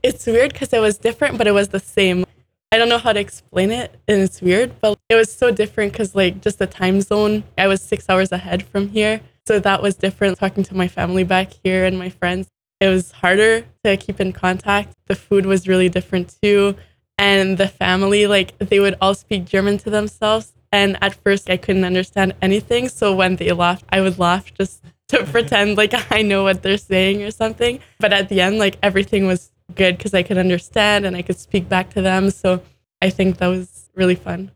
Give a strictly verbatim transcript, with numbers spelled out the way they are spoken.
It's weird because it was different, but it was the same. I don't know how to explain it, and it's weird, but it was so different because, like, just the time zone, I was six hours ahead from here. So that was different talking to my family back here and my friends. It was harder to keep in contact. The food was really different too. And the family, like, they would all speak German to themselves. And at first, I couldn't understand anything. So when they laughed, I would laugh just to pretend like I know what they're saying or something. But at the end, like, everything was good because I could understand and I could speak back to them. So I think that was really fun.